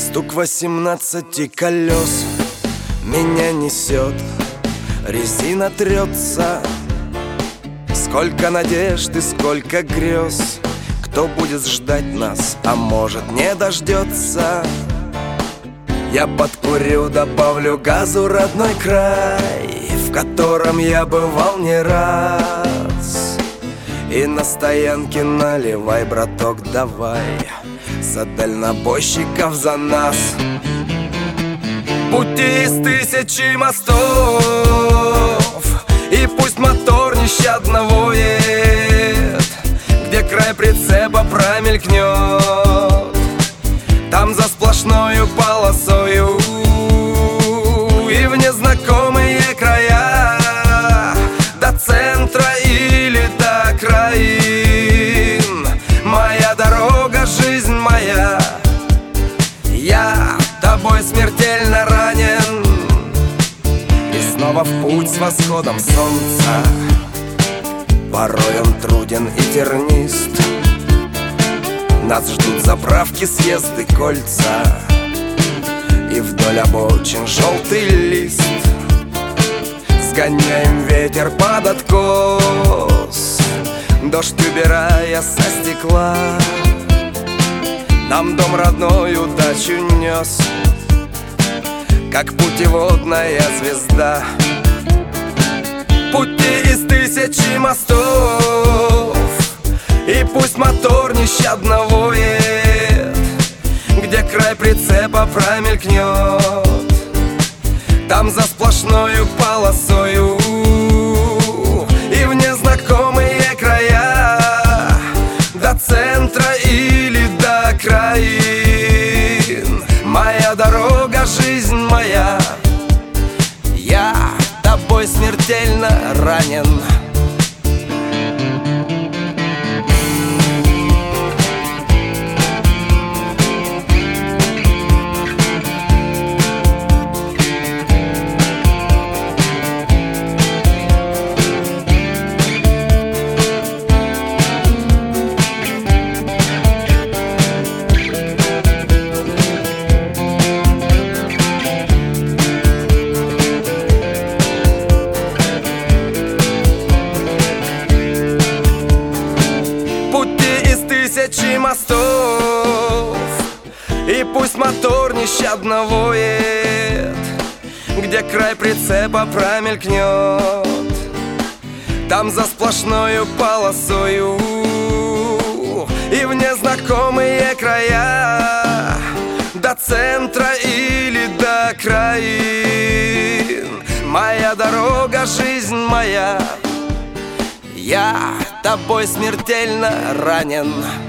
Стук 18 колес меня несет, резина трется. Сколько надежд и сколько грез, кто будет ждать нас, а может не дождется. Я подкурю, добавлю газу родной край, в котором я бывал не раз. И на стоянке наливай, браток, давай, за дальнобойщиков, за нас. Пути из тысячи мостов, и пусть мотор нещадно воет, где край прицепа промелькнет, там за сплошною полосою и в незнакомые края, до центра или до краин. Моя дорога, жизнь моя, я тобой смертельно ранен. И снова в путь с восходом солнца, порой он труден и тернист. Нас ждут заправки, съезды, кольца, и вдоль обочин желтый лист. Сгоняем ветер под откос, дождь убирая со стекла. Нам дом родной удачу нес, как путеводная звезда. Пути из тысячи мостов, и пусть мотор нещадно воет, где край прицепа промелькнет, там за сплошною полосою и в незнакомые края, до центра или до краин. Моя дорога, жизнь моя, я тобой смертельно ранен. Тысячи мостов, и пусть мотор нещадно воет, где край прицепа промелькнет, там за сплошною полосою и в незнакомые края, до центра или до краин. Моя дорога, жизнь моя, я тобой смертельно ранен.